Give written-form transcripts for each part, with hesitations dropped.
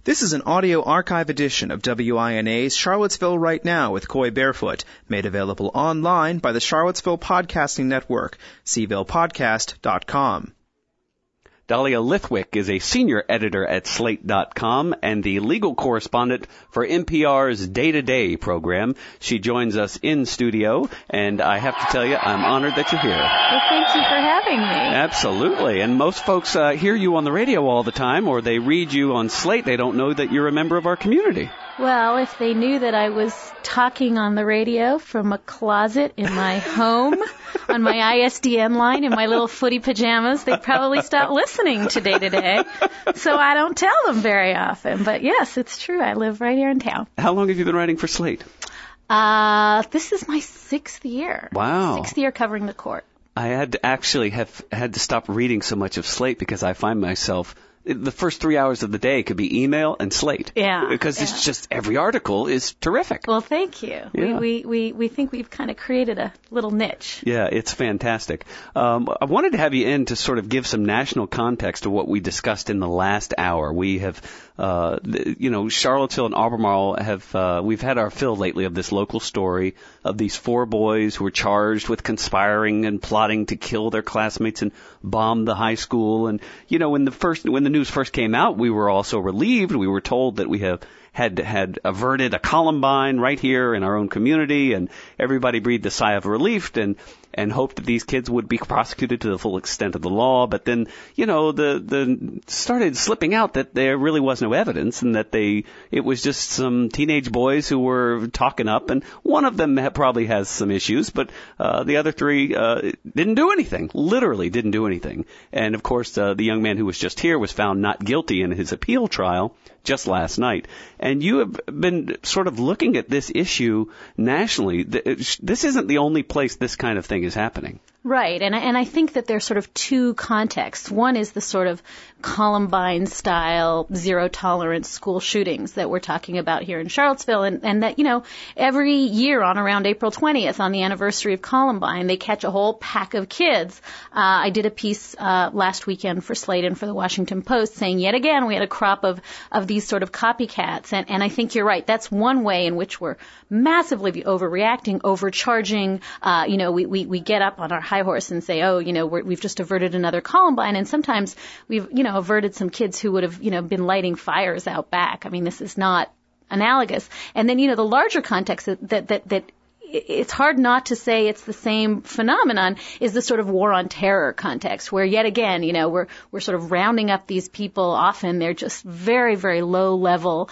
This is an audio archive edition of WINA's Charlottesville Right Now with Coy Barefoot, made available online by the Charlottesville Podcasting Network, cvillePodcast.com. Dahlia Lithwick is a senior editor at Slate.com and the legal correspondent for NPR's Day to Day program. She joins us in studio, and I have to tell you, I'm honored that you're here. Well, thank you for having me. Absolutely. And most folks hear you on the radio all the time, or they read you on Slate. They don't know that you're a member of our community. Well, if they knew that I was talking on the radio from a closet in my home on my ISDN line in my little footy pajamas, they'd probably stop listening to Day to Day. So I don't tell them very often. But yes, it's true. I live right here in town. How long have you been writing for Slate? This is my 6th year. Wow. 6th year covering the court. I had to stop reading so much of Slate because I find myself the first 3 hours of the day could be email and Slate. Yeah. Because it's just every article is terrific. Well, thank you. Yeah. We think we've kind of created a little niche. Yeah, it's fantastic. I wanted to have you in to sort of give some national context to what we discussed in the last hour. We have, Charlottesville and Albemarle have, we've had our fill lately of this local story of these 4 boys who were charged with conspiring and plotting to kill their classmates and bomb the high school. And, when the news first came out, we were also relieved. We were told that we had averted a Columbine right here in our own community, and everybody breathed a sigh of relief and hoped that these kids would be prosecuted to the full extent of the law. But then, the started slipping out that there really was no evidence and that it was just some teenage boys who were talking up, and one of them probably has some issues, but the other 3 didn't do anything, literally didn't do anything. And of course, the young man who was just here was found not guilty in his appeal trial just last night. And you have been sort of looking at this issue nationally. This isn't the only place this kind of thing is happening. Right, and I think that there's sort of 2 contexts. One is the sort of Columbine-style, zero-tolerance school shootings that we're talking about here in Charlottesville, and that, every year on around April 20th, on the anniversary of Columbine, they catch a whole pack of kids. I did a piece last weekend for Slate and for the Washington Post saying, yet again, we had a crop of these sort of copycats, and I think you're right. That's one way in which we're massively overreacting, overcharging. We get up on our high horse and say, we've just averted another Columbine, and sometimes we've, averted some kids who would have, been lighting fires out back. I mean, this is not analogous. And then, the larger context that it's hard not to say it's the same phenomenon is the sort of war on terror context where yet again, we're sort of rounding up these people. Often they're just very, very low level,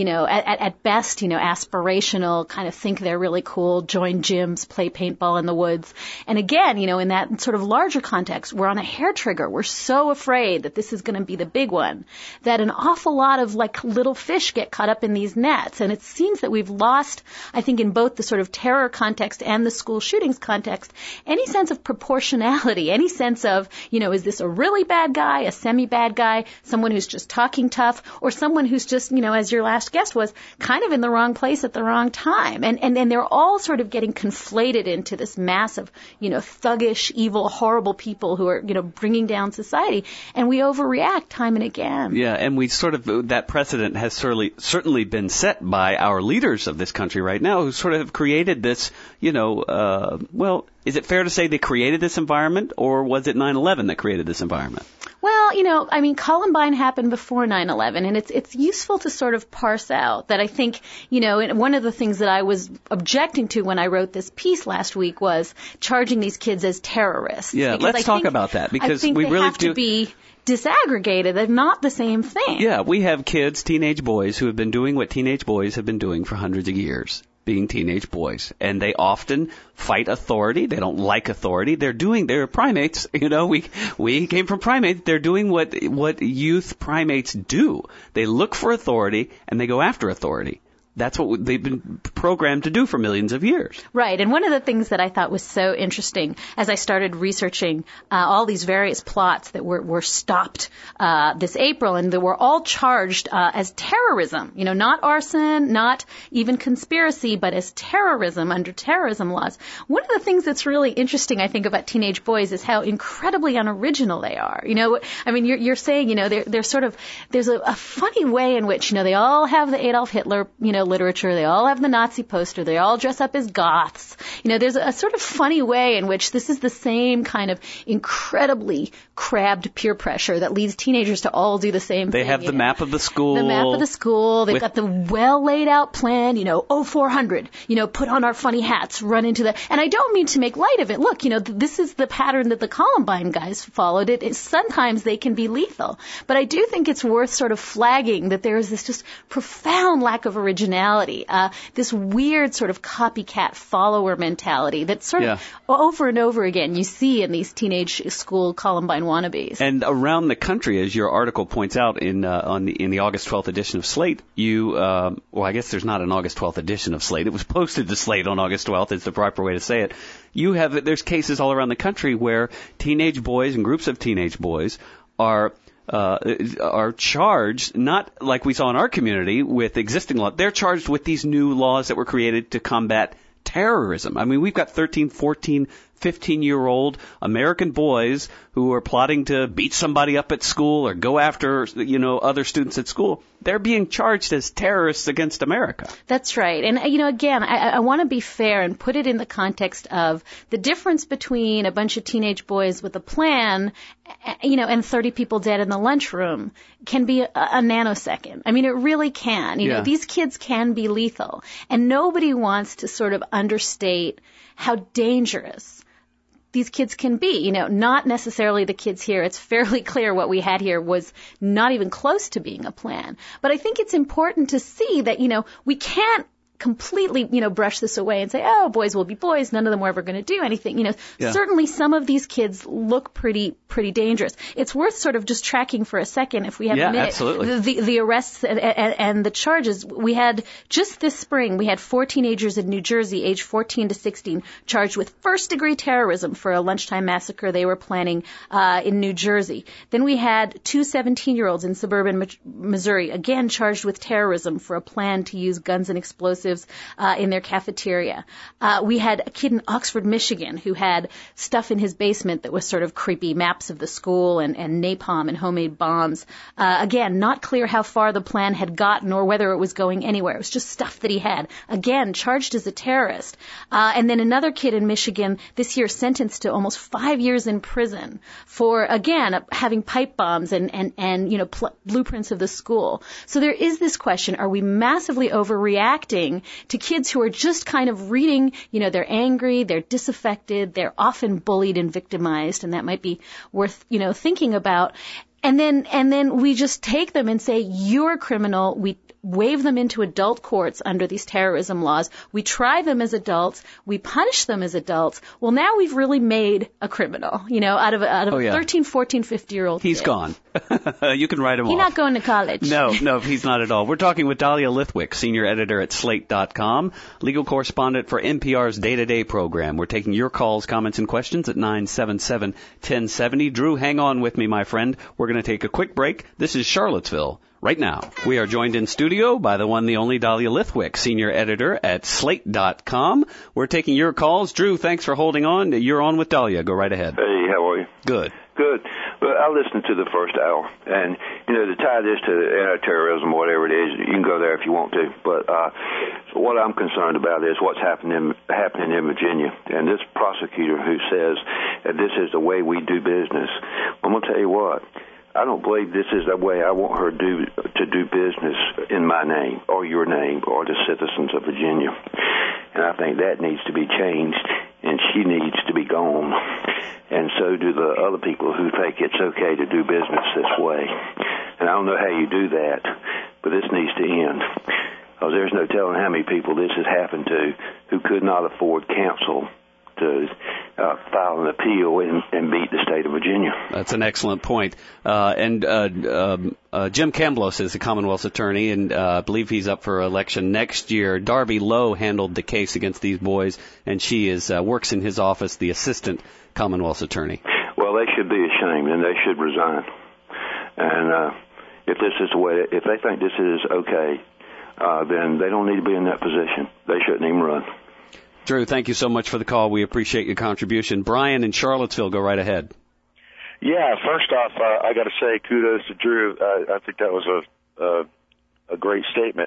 at best, aspirational, kind of think they're really cool, join gyms, play paintball in the woods. And again, in that sort of larger context, we're on a hair trigger. We're so afraid that this is going to be the big one that an awful lot of like little fish get caught up in these nets. And it seems that we've lost, I think, in both the sort of terror context and the school shootings context, any sense of proportionality, any sense of, is this a really bad guy, a semi-bad guy, someone who's just talking tough, or someone who's just, as your last guest was, kind of in the wrong place at the wrong time. And they're all sort of getting conflated into this mass of, thuggish, evil, horrible people who are, bringing down society. And we overreact time and again. Yeah, and we sort of, that precedent has certainly been set by our leaders of this country right now who sort of have created this, is it fair to say they created this environment, or was it 9/11 that created this environment? Well, Columbine happened before 9/11, and it's useful to sort of parse out that I think, one of the things that I was objecting to when I wrote this piece last week was charging these kids as terrorists. Yeah, let's talk about that, because we really have to be disaggregated. They're not the same thing. Yeah, we have kids, teenage boys, who have been doing what teenage boys have been doing for hundreds of years, being teenage boys. And they often fight authority. They don't like authority. They're primates. We came from primates. They're doing what youth primates do. They look for authority and they go after authority. that's what they've been programmed to do for millions of years. Right. And one of the things that I thought was so interesting as I started researching all these various plots that were stopped this April, and that were all charged as terrorism, not arson, not even conspiracy, but as terrorism under terrorism laws. One of the things that's really interesting, I think, about teenage boys is how incredibly unoriginal they are. I mean, you're saying, they're sort of, there's a funny way in which, they all have the Adolf Hitler, literature. They all have the Nazi poster. They all dress up as goths. There's a sort of funny way in which this is the same kind of incredibly crabbed peer pressure that leads teenagers to all do the same thing. They have the map of the school. The map of the school. They've got the well laid out plan, 0400, put on our funny hats, run into the, and I don't mean to make light of it. Look, this is the pattern that the Columbine guys followed. Sometimes they can be lethal. But I do think it's worth sort of flagging that there is this just profound lack of originality, this weird sort of copycat follower mentality that sort of over and over again you see in these teenage school Columbine wannabes. And around the country, as your article points out in the August 12th edition of Slate, I guess there's not an August 12th edition of Slate. It was posted to Slate on August 12th. Is the proper way to say it. There's cases all around the country where teenage boys and groups of teenage boys are charged, not like we saw in our community with existing law. They're charged with these new laws that were created to combat terrorism. I mean, we've got 13, 14, 15-year-old American boys who are plotting to beat somebody up at school or go after, other students at school. They're being charged as terrorists against America. That's right. And, again, I want to be fair and put it in the context of the difference between a bunch of teenage boys with a plan, and 30 people dead in the lunchroom can be a nanosecond. I mean, it really can. These kids can be lethal. And nobody wants to sort of understate how dangerous these kids can be, not necessarily the kids here. It's fairly clear what we had here was not even close to being a plan. But I think it's important to see that, we can't completely, brush this away and say, oh, boys will be boys. None of them were ever going to do anything. Certainly some of these kids look pretty dangerous. It's worth sort of just tracking for a second, if we have a minute, absolutely. The arrests and the charges. We had just this spring, we had 4 teenagers in New Jersey, aged 14 to 16, charged with first-degree terrorism for a lunchtime massacre they were planning in New Jersey. Then we had 2 17-year-olds in suburban Missouri, again charged with terrorism for a plan to use guns and explosives in their cafeteria. We had a kid in Oxford, Michigan, who had stuff in his basement that was sort of creepy maps of the school and napalm and homemade bombs. Again, not clear how far the plan had gotten or whether it was going anywhere. It was just stuff that he had. Again, charged as a terrorist. And then another kid in Michigan this year sentenced to almost 5 years in prison for, again, having pipe bombs and blueprints of the school. So there is this question, are we massively overreacting to kids who are just kind of reading, they're angry, they're disaffected, they're often bullied and victimized, and that might be worth, thinking about. And then we just take them and say, you're a criminal. We wave them into adult courts under these terrorism laws. We try them as adults. We punish them as adults. Well, now we've really made a criminal, out of a 13, 14, 50-year-old He's kid. Gone. You can write him off. He's not going to college. No, he's not at all. We're talking with Dahlia Lithwick, senior editor at Slate.com, legal correspondent for NPR's Day-to-Day program. We're taking your calls, comments, and questions at 977-1070. Drew, hang on with me, my friend. We're going to take a quick break. This is Charlottesville right now. We are joined in studio by the one, the only Dahlia Lithwick, senior editor at Slate.com. We're taking your calls. Drew, thanks for holding on. You're on with Dahlia. Go right ahead. Hey, how are you? Good. Good. Well, I listened to the first hour, and, to tie this to anti-terrorism, whatever it is, you can go there if you want to. But what I'm concerned about is what's happening in Virginia. And this prosecutor who says that this is the way we do business, I'm going to tell you what. I don't believe this is the way I want her to do business in my name or your name or the citizens of Virginia. And I think that needs to be changed, and she needs to be gone. And so do the other people who think it's okay to do business this way. And I don't know how you do that, but this needs to end. Because there's no telling how many people this has happened to who could not afford counsel. file an appeal and beat the state of Virginia. That's an excellent point. Jim Kamblous is the Commonwealth's attorney, and I believe he's up for election next year. Darby Lowe handled the case against these boys, and she works in his office, the assistant Commonwealth's attorney. Well, they should be ashamed, and they should resign. And if this is the way, if they think this is okay, then they don't need to be in that position. They shouldn't even run. Drew, thank you so much for the call. We appreciate your contribution. Brian in Charlottesville, go right ahead. Yeah, first off, I got to say kudos to Drew. I think that was a great statement.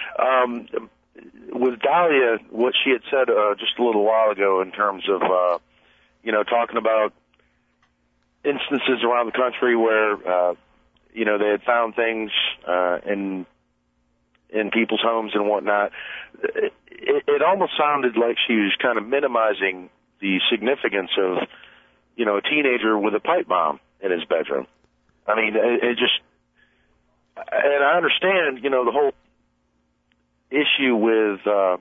With Dahlia, what she had said just a little while ago in terms of, talking about instances around the country where, they had found things in people's homes and whatnot, it almost sounded like she was kind of minimizing the significance of, a teenager with a pipe bomb in his bedroom. I mean, and I understand, the whole issue with,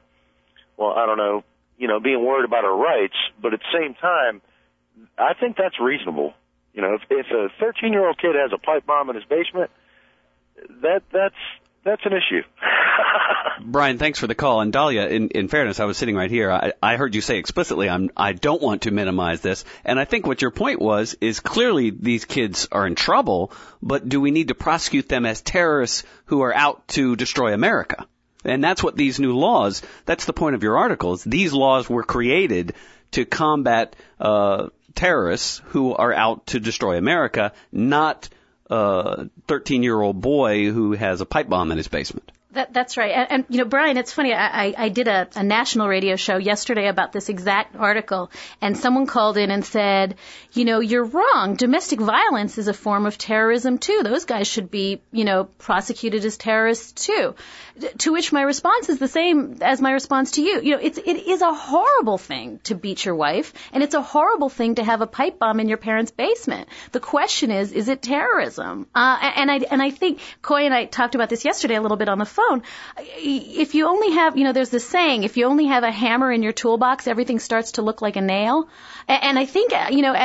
being worried about her rights, but at the same time, I think that's reasonable. If a 13-year-old kid has a pipe bomb in his basement, that's an issue. Brian, thanks for the call. And Dahlia, in fairness, I was sitting right here. I heard you say explicitly, I don't want to minimize this. And I think what your point was is clearly these kids are in trouble, but do we need to prosecute them as terrorists who are out to destroy America? And that's what these new laws, that's the point of your article, is these laws were created to combat terrorists who are out to destroy America, not a 13-year-old boy who has a pipe bomb in his basement. That's right. And Brian, it's funny. I did a national radio show yesterday about this exact article, and someone called in and said, you're wrong. Domestic violence is a form of terrorism, too. Those guys should be, prosecuted as terrorists, too. To which my response is the same as my response to you. It is a horrible thing to beat your wife, and it's a horrible thing to have a pipe bomb in your parents' basement. The question is it terrorism? And I think Coy and I talked about this yesterday a little bit on the phone. If you only have, there's this saying, if you only have a hammer in your toolbox, everything starts to look like a nail. And I think,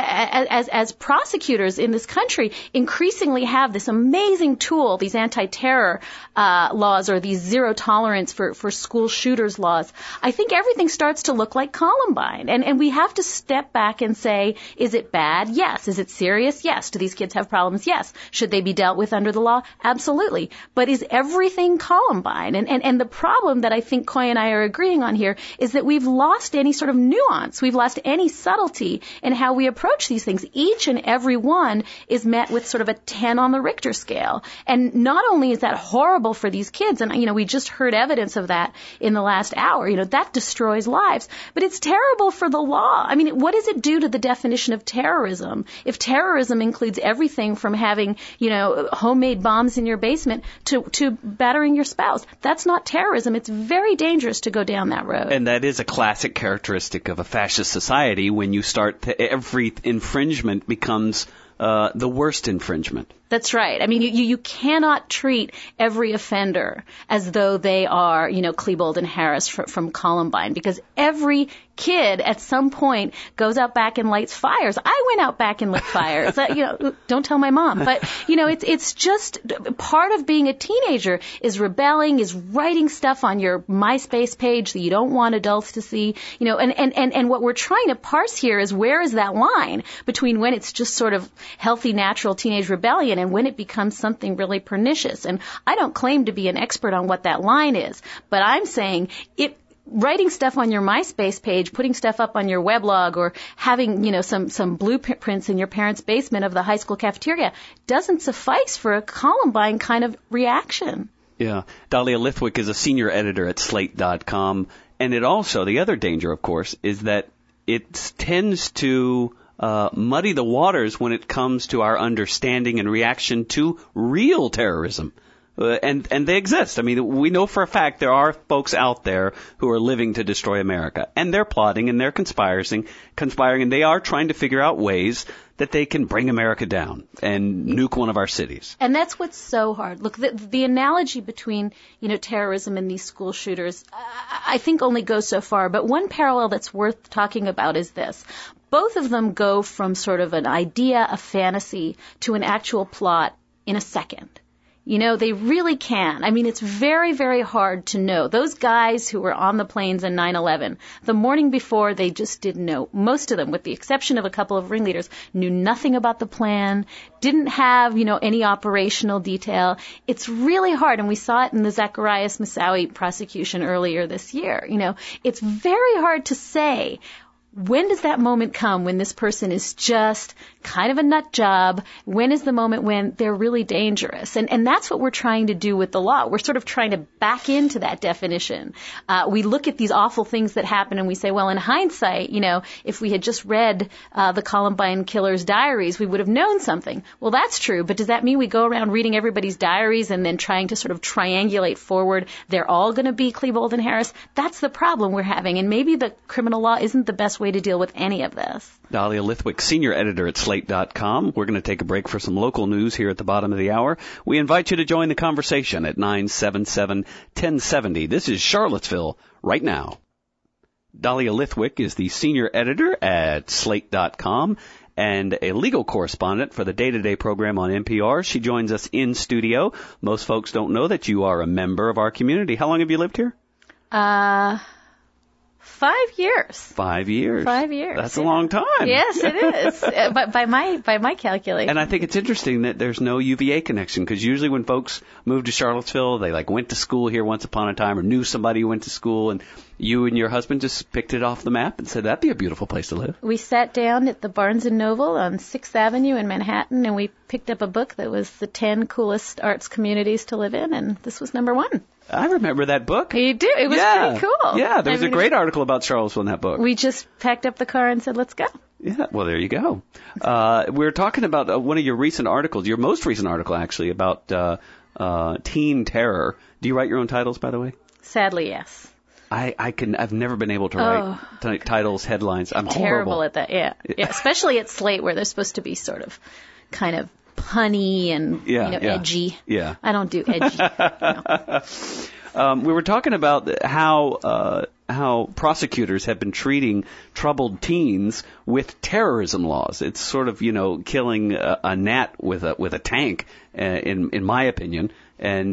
as prosecutors in this country increasingly have this amazing tool, these anti-terror laws or these zero tolerance for school shooters laws, I think everything starts to look like Columbine. And we have to step back and say, is it bad? Yes. Is it serious? Yes. Do these kids have problems? Yes. Should they be dealt with under the law? Absolutely. But is everything Columbine? And the problem that I think Coy and I are agreeing on here is that we've lost any sort of nuance. We've lost any subtlety in how we approach these things. Each and every one is met with sort of a 10 on the Richter scale. And not only is that horrible for these kids, and, we just heard evidence of that in the last hour, that destroys lives, but it's terrible for the law. I mean, what does it do to the definition of terrorism if terrorism includes everything from having, homemade bombs in your basement to battering your spouse? That's not terrorism. It's very dangerous to go down that road. And that is a classic characteristic of a fascist society. When you start every infringement becomes the worst infringement. That's right. I mean, you cannot treat every offender as though they are, Klebold and Harris from Columbine, because every kid at some point goes out back and lights fires. I went out back and lit fires. Don't tell my mom. But, it's just part of being a teenager is rebelling, is writing stuff on your MySpace page that you don't want adults to see, and what we're trying to parse here is where is that line between when it's just sort of healthy, natural teenage rebellion and when it becomes something really pernicious. And I don't claim to be an expert on what that line is, but I'm saying writing stuff on your MySpace page, putting stuff up on your weblog, or having, some blueprints in your parents' basement of the high school cafeteria doesn't suffice for a Columbine kind of reaction. Yeah. Dahlia Lithwick is a senior editor at Slate.com. And it also, the other danger, of course, is that it tends to muddy the waters when it comes to our understanding and reaction to real terrorism. And they exist. I mean, we know for a fact there are folks out there who are living to destroy America. And they're plotting and they're conspiring, and they are trying to figure out ways that they can bring America down and nuke one of our cities. And that's what's so hard. Look, the analogy between, terrorism and these school shooters, I think only goes so far. But one parallel that's worth talking about is this. Both of them go from sort of an idea, a fantasy, to an actual plot in a second. They really can. I mean, it's very, very hard to know. Those guys who were on the planes in 9/11, the morning before, they just didn't know. Most of them, with the exception of a couple of ringleaders, knew nothing about the plan, didn't have, any operational detail. It's really hard, and we saw it in the Zacarias Moussaoui prosecution earlier this year. It's very hard to say, when does that moment come when this person is just kind of a nut job? When is the moment when they're really dangerous? And that's what we're trying to do with the law. We're sort of trying to back into that definition. We look at these awful things that happen and we say, well, in hindsight, if we had just read the Columbine killer's diaries, we would have known something. Well, that's true, but does that mean we go around reading everybody's diaries and then trying to sort of triangulate forward they're all going to be Klebold and Harris? That's the problem we're having, and maybe the criminal law isn't the best way to deal with any of this. Dahlia Lithwick, senior editor at Slate.com. We're going to take a break for some local news here at the bottom of the hour. We invite you to join the conversation at 977-1070. This is Charlottesville right now. Dahlia Lithwick is the senior editor at Slate.com and a legal correspondent for the Day-to-Day program on NPR. She joins us in studio. Most folks don't know that you are a member of our community. How long have you lived here? 5 years. 5 years. 5 years. That's a long time. Yes, it is. But by my calculation. And I think it's interesting that there's no UVA connection, because usually when folks move to Charlottesville, they went to school here once upon a time or knew somebody who went to school, and you and your husband just picked it off the map and said that'd be a beautiful place to live. We sat down at the Barnes & Noble on 6th Avenue in Manhattan, and we picked up a book that was the 10 coolest arts communities to live in, and this was number 1. I remember that book. You do? It was pretty cool. Yeah, there was a great article about Charlottesville in that book. We just packed up the car and said, let's go. Yeah, well, there you go. We're talking about one of your recent articles, your most recent article, actually, about teen terror. Do you write your own titles, by the way? Sadly, yes. I've never been able to write titles, headlines. I'm terrible horrible at that, yeah. Especially at Slate, where they're supposed to be sort of kind of punny and edgy. Yeah. I don't do edgy. No. We were talking about how prosecutors have been treating troubled teens with terrorism laws. It's sort of killing a gnat with a tank, in my opinion. And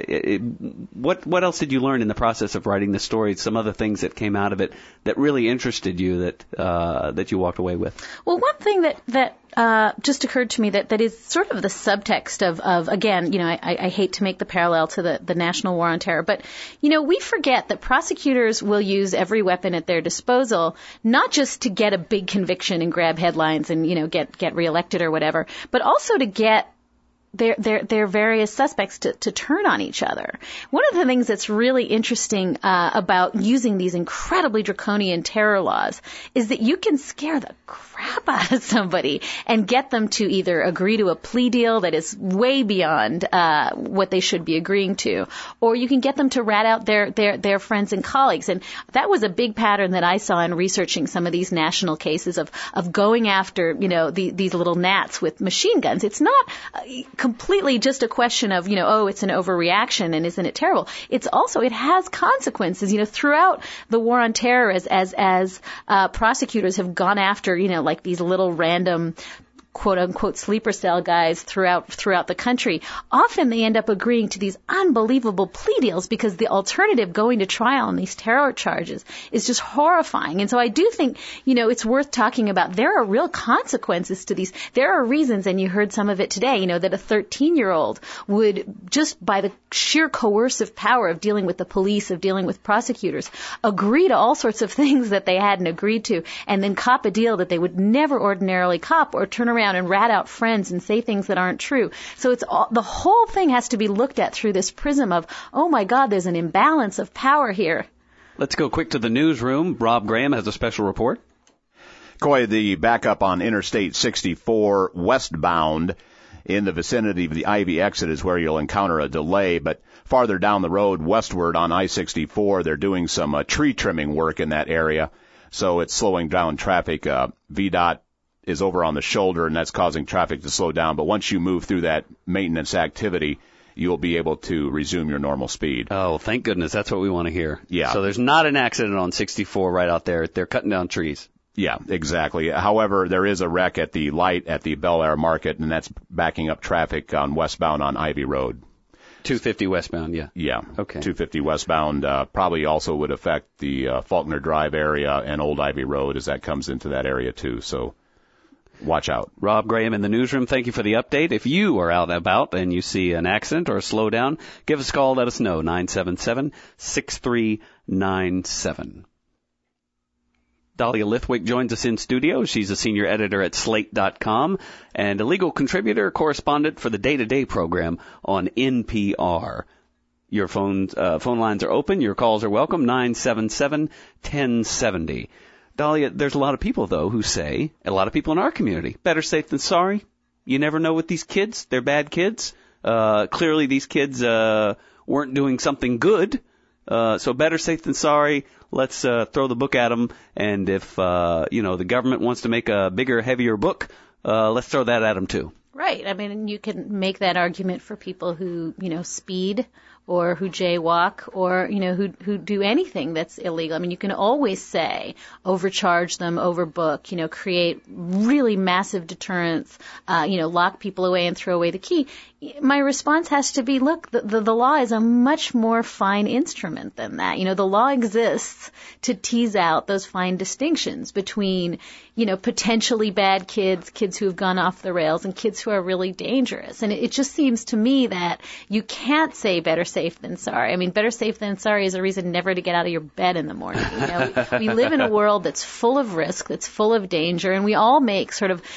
what else did you learn in the process of writing the story? Some other things that came out of it that really interested you that you walked away with? Well, one thing that just occurred to me that is sort of the subtext of again, I hate to make the parallel to the National War on Terror, but we forget that prosecutors will use every weapon at their disposal, not just to get a big conviction and grab headlines and get reelected or whatever, but also to get their various suspects to turn on each other. One of the things that's really interesting about using these incredibly draconian terror laws is that you can scare the crap out of somebody and get them to either agree to a plea deal that is way beyond what they should be agreeing to, or you can get them to rat out their friends and colleagues. And that was a big pattern that I saw in researching some of these national cases of going after these little gnats with machine guns. It's not completely just a question of, it's an overreaction and isn't it terrible? It's also, it has consequences, throughout the war on terror as prosecutors have gone after, like these little random quote unquote sleeper cell guys throughout the country. Often they end up agreeing to these unbelievable plea deals because the alternative, going to trial on these terror charges, is just horrifying. And so I do think, it's worth talking about. There are real consequences to these. There are reasons, and you heard some of it today, that a 13-year-old would, just by the sheer coercive power of dealing with the police, of dealing with prosecutors, agree to all sorts of things that they hadn't agreed to, and then cop a deal that they would never ordinarily cop, or turn around and rat out friends and say things that aren't true. So the whole thing has to be looked at through this prism of, oh my God, there's an imbalance of power here. Let's go quick to the newsroom. Rob Graham has a special report. Coy, the backup on Interstate 64 westbound in the vicinity of the Ivy exit is where you'll encounter a delay. But farther down the road, westward on I-64, they're doing some tree trimming work in that area, so it's slowing down traffic. VDOT is over on the shoulder, and that's causing traffic to slow down. But once you move through that maintenance activity, you'll be able to resume your normal speed. Oh, thank goodness. That's what we want to hear. Yeah. So there's not an accident on 64 right out there. They're cutting down trees. Yeah, exactly. However, there is a wreck at the light at the Bel Air Market, and that's backing up traffic on westbound on Ivy Road. 250 westbound, yeah. Yeah. Okay. 250 westbound probably also would affect the Faulkner Drive area and Old Ivy Road as that comes into that area too. So watch out. Rob Graham in the newsroom, thank you for the update. If you are out and about and you see an accident or a slowdown, give us a call, let us know, 977-6397. Dahlia Lithwick joins us in studio. She's a senior editor at Slate.com and a legal contributor, correspondent for the Day-to-Day program on NPR. Your phone lines are open. Your calls are welcome, 977-1070. Dahlia, there's a lot of people, though, who say, a lot of people in our community, better safe than sorry. You never know with these kids. They're bad kids. Clearly these kids weren't doing something good. So better safe than sorry. Let's throw the book at them. And if, the government wants to make a bigger, heavier book, let's throw that at them, too. Right. I mean, you can make that argument for people who, speed or who jaywalk or, who do anything that's illegal. I mean, you can always say overcharge them, overbook, create really massive deterrence, lock people away and throw away the key. My response has to be, look, the law is a much more fine instrument than that. The law exists to tease out those fine distinctions between, potentially bad kids who have gone off the rails, and kids who are really dangerous. And it just seems to me that you can't say better safe than sorry. I mean, better safe than sorry is a reason never to get out of your bed in the morning. We live in a world that's full of risk, that's full of danger, and we all make sort of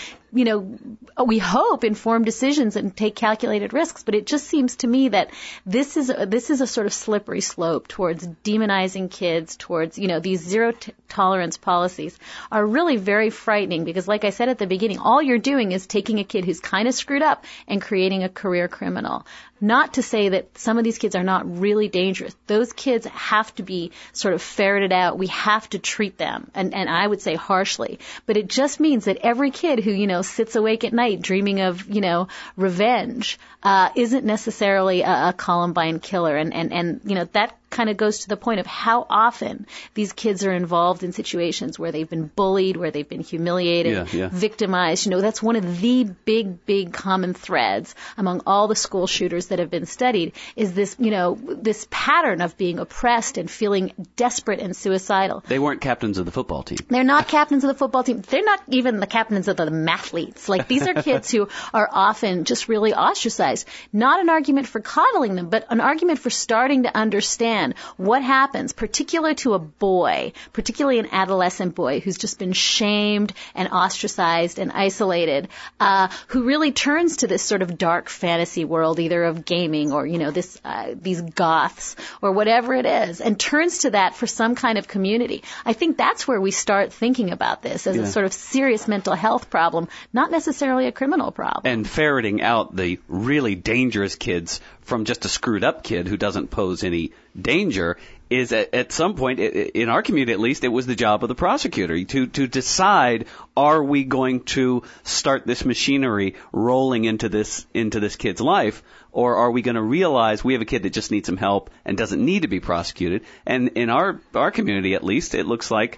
we hope informed decisions and take calculated risks, but it just seems to me that this is a sort of slippery slope towards demonizing kids, towards, these zero tolerance policies are really very frightening because, like I said at the beginning, all you're doing is taking a kid who's kind of screwed up and creating a career criminal. Not to say that some of these kids are not really dangerous. Those kids have to be sort of ferreted out. We have to treat them, and I would say harshly. But it just means that every kid who, sits awake at night dreaming of, revenge, isn't necessarily a Columbine killer. And that kind of goes to the point of how often these kids are involved in situations where they've been bullied, where they've been humiliated, victimized. That's one of the big common threads among all the school shooters that have been studied is this, this pattern of being oppressed and feeling desperate and suicidal. They weren't captains of the football team. They're not captains of the football team. They're not even the captains of the mathletes. Like, these are kids who are often just really ostracized. Not an argument for coddling them, but an argument for starting to understand what happens, particularly to a boy, particularly an adolescent boy who's just been shamed and ostracized and isolated, who really turns to this sort of dark fantasy world, either of gaming or, these goths or whatever it is, and turns to that for some kind of community. I think that's where we start thinking about this as a sort of serious mental health problem, not necessarily a criminal problem. And ferreting out the really dangerous kids from just a screwed up kid who doesn't pose any danger is at some point, in our community at least, it was the job of the prosecutor to decide, are we going to start this machinery rolling into this kid's life, or are we going to realize we have a kid that just needs some help and doesn't need to be prosecuted? And in our community at least, it looks like,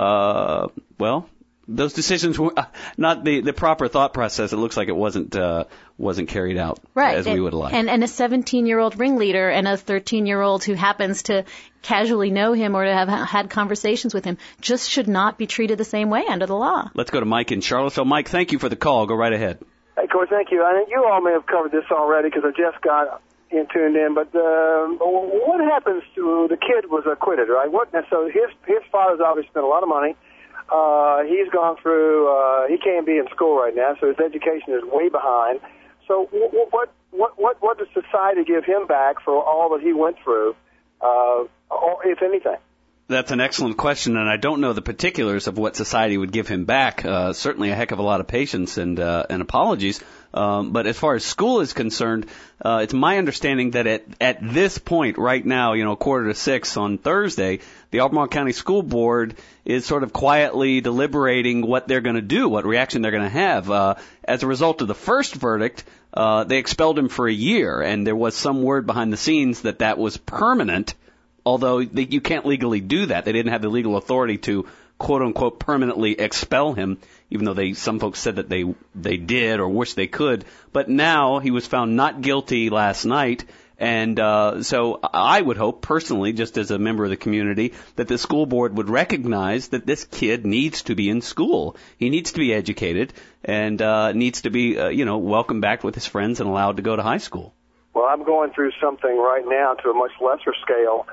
those decisions were not the proper thought process. It looks like it wasn't carried out as we would like. And a 17-year-old ringleader and a 13-year-old who happens to casually know him or to have had conversations with him just should not be treated the same way under the law. Let's go to Mike in Charlottesville. Mike, thank you for the call. Go right ahead. Hey, Corey, thank you. I think you all may have covered this already because I just got tuned in. But what happens to the kid was acquitted, right? So his father's obviously spent a lot of money. He's gone through, he can't be in school right now, so his education is way behind. So what does society give him back for all that he went through, or if anything? That's an excellent question, and I don't know the particulars of what society would give him back. Certainly a heck of a lot of patience and apologies. But as far as school is concerned, it's my understanding that at this point right now, 5:45 on Thursday, the Albemarle County School Board is sort of quietly deliberating what they're going to do, what reaction they're going to have. As a result of the first verdict, they expelled him for a year, and there was some word behind the scenes that was permanent. Although you can't legally do that. They didn't have the legal authority to, quote-unquote, permanently expel him, even though some folks said that they did or wish they could. But now he was found not guilty last night, and so I would hope, personally, just as a member of the community, that the school board would recognize that this kid needs to be in school. He needs to be educated and needs to be, welcomed back with his friends and allowed to go to high school. Well, I'm going through something right now to a much lesser scale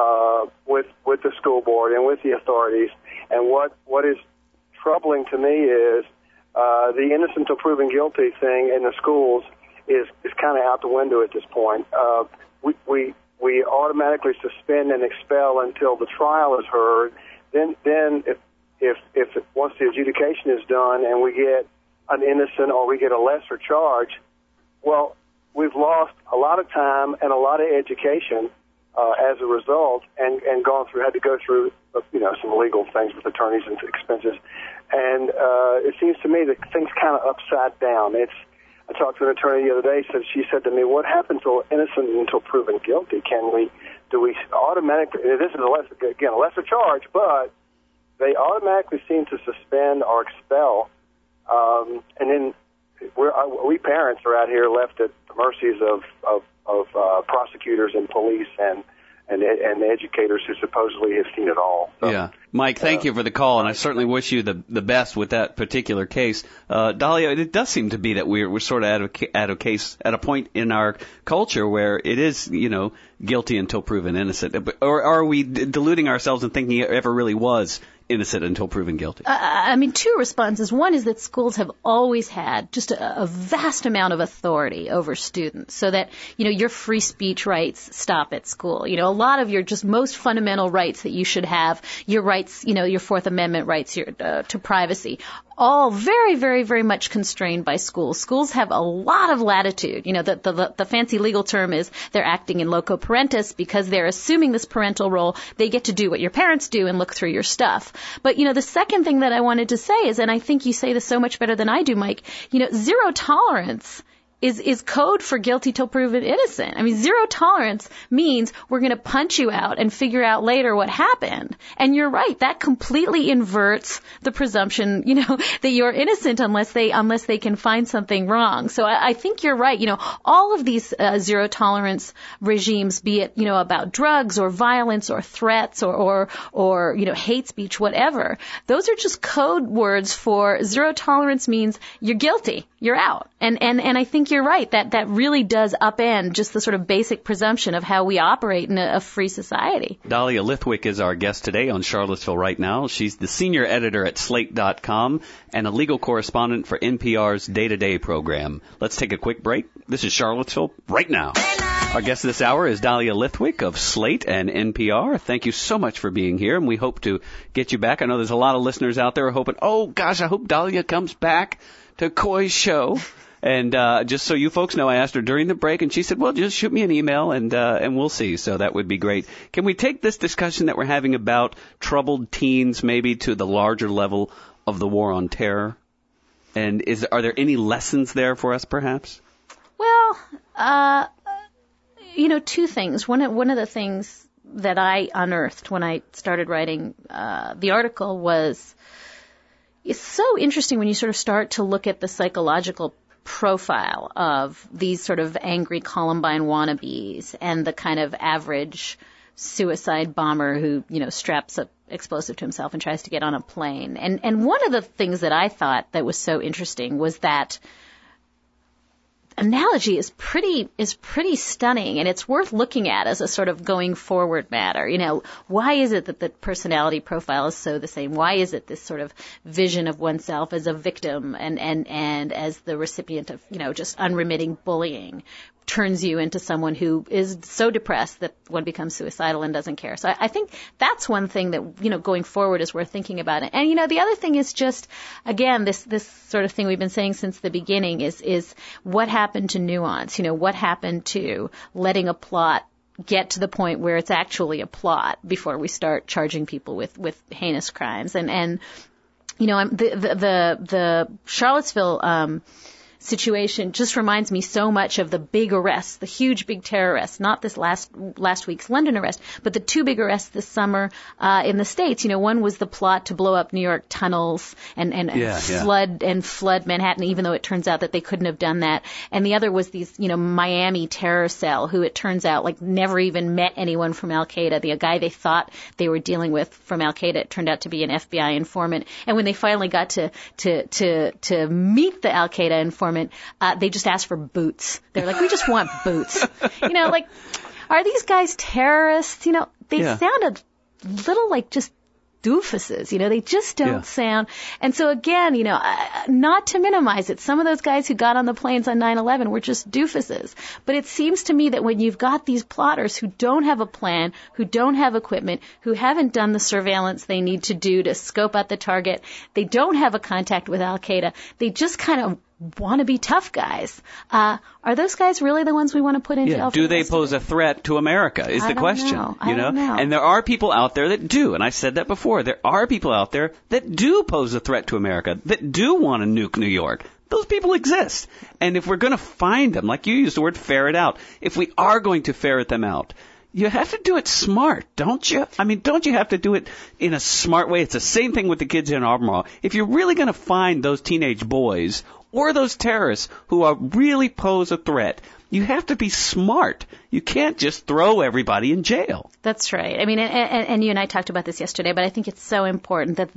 with the school board and with the authorities. And what is troubling to me is the innocent until proven guilty thing in the schools is kind of out the window at this point. We automatically suspend and expel until the trial is heard. Then if once the adjudication is done and we get an innocent or we get a lesser charge, well, we've lost a lot of time and a lot of education as a result, and had to go through some legal things with attorneys and expenses. And it seems to me that things kind of upside down. I talked to an attorney the other day. She said to me, "What happens to innocent until proven guilty? Do we automatically? This is a lesser charge, but they automatically seem to suspend or expel, and then." We parents are out here left at the mercies of prosecutors and police and educators who supposedly have seen it all. So, yeah, Mike, thank you for the call, and I certainly wish you the best with that particular case. Dahlia, it does seem to be that we're sort of at a point in our culture where it is, guilty until proven innocent. Or are we deluding ourselves and thinking it ever really was innocent until proven guilty? Two responses. One is that schools have always had just a vast amount of authority over students, so that, your free speech rights stop at school. A lot of your just most fundamental rights that you should have, your rights, your Fourth Amendment rights to privacy, all very, very, very much constrained by schools. Schools have a lot of latitude. The fancy legal term is they're acting in loco parentis, because they're assuming this parental role. They get to do what your parents do and look through your stuff. But, the second thing that I wanted to say is, and I think you say this so much better than I do, Mike, zero tolerance is code for guilty till proven innocent. I mean, zero tolerance means we're going to punch you out and figure out later what happened. And you're right, that completely inverts the presumption, that you're innocent unless they can find something wrong. So I think you're right. All of these zero tolerance regimes, be it, about drugs or violence or threats or hate speech, whatever, those are just code words for zero tolerance means you're guilty, you're out. And I think you're right, that really does upend just the sort of basic presumption of how we operate in a free society. Dahlia Lithwick is our guest today on Charlottesville Right Now. She's the senior editor at Slate.com and a legal correspondent for NPR's Day-to-Day program. Let's take a quick break. This is Charlottesville Right Now. Our guest this hour is Dahlia Lithwick of Slate and NPR. Thank you so much for being here, and we hope to get you back. I know there's a lot of listeners out there hoping, oh gosh, I hope Dahlia comes back to Coy's show. And just so you folks know, I asked her during the break, and she said, well, just shoot me an email, and we'll see. So that would be great. Can we take this discussion that we're having about troubled teens maybe to the larger level of the war on terror? And are there any lessons there for us, perhaps? Well, two things. One of the things that I unearthed when I started writing the article was, it's so interesting when you sort of start to look at the psychological profile of these sort of angry Columbine wannabes and the kind of average suicide bomber who, straps an explosive to himself and tries to get on a plane. And one of the things that I thought that was so interesting was that analogy is pretty stunning, and it's worth looking at as a sort of going forward matter. Why is it that the personality profile is so the same? Why is it this sort of vision of oneself as a victim and as the recipient of, just unremitting bullying? turns you into someone who is so depressed that one becomes suicidal and doesn't care. So I think that's one thing that, going forward is worth thinking about. And, the other thing is just, again, this sort of thing we've been saying since the beginning is what happened to nuance? What happened to letting a plot get to the point where it's actually a plot before we start charging people with heinous crimes? And the Charlottesville situation just reminds me so much of the big arrests, the huge big terror arrests, not this last week's London arrest, but the two big arrests this summer in the States. One was the plot to blow up New York tunnels and flood Manhattan, even though it turns out that they couldn't have done that. And the other was these, Miami terror cell, who it turns out never even met anyone from Al Qaeda. The guy they thought they were dealing with from Al Qaeda, it turned out to be an FBI informant. And when they finally got to meet the Al Qaeda informant, they just asked for boots. They're like, we just want boots. Are these guys terrorists? They sound a little like just doofuses. They just don't sound. And so again, not to minimize it, some of those guys who got on the planes on 9/11 were just doofuses. But it seems to me that when you've got these plotters who don't have a plan, who don't have equipment, who haven't done the surveillance they need to do to scope out the target, they don't have a contact with Al Qaeda, they just kind of want to be tough guys. Are those guys really the ones we want to put in jail? Do they pose a threat to America is the question. I don't know. And there are people out there that do, and I said that before. There are people out there that do pose a threat to America, that do want to nuke New York. Those people exist. And if we're going to find them, like you used the word ferret out, if we are going to ferret them out, you have to do it smart, don't you? I mean, don't you have to do it in a smart way? It's the same thing with the kids in Albemarle. If you're really going to find those teenage boys or those terrorists who are really pose a threat, you have to be smart. You can't just throw everybody in jail. That's right. I mean, and you and I talked about this yesterday, but I think it's so important that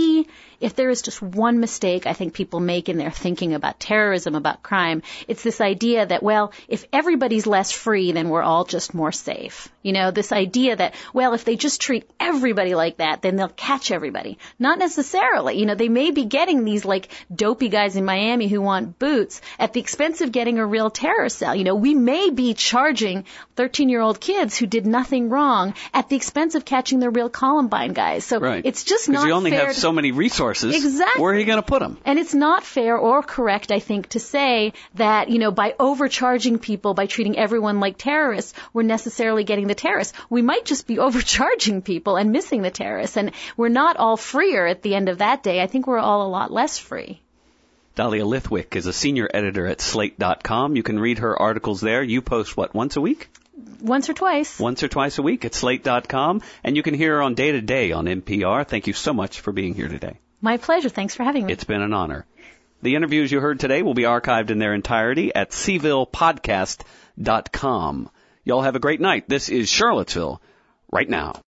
if there is just one mistake I think people make in their thinking about terrorism, about crime, it's this idea that, well, if everybody's less free, then we're all just more safe. This idea that, well, if they just treat everybody like that, then they'll catch everybody. Not necessarily. They may be getting these dopey guys in Miami who want boots at the expense of getting a real terror cell. We may be charging 13-year-old kids who did nothing wrong at the expense of catching the real Columbine guys. So It's just not fair. Because you only have so many resources. Exactly. Where are you going to put them? And it's not fair or correct, I think, to say that, by overcharging people, by treating everyone like terrorists, we're necessarily getting the terrorists. We might just be overcharging people and missing the terrorists. And we're not all freer at the end of that day. I think we're all a lot less free. Dahlia Lithwick is a senior editor at Slate.com. You can read her articles there. You post, once a week? Once or twice. Once or twice a week at Slate.com. And you can hear her on Day to Day on NPR. Thank you so much for being here today. My pleasure. Thanks for having me. It's been an honor. The interviews you heard today will be archived in their entirety at CVillePodcast.com. Y'all have a great night. This is Charlottesville Right Now.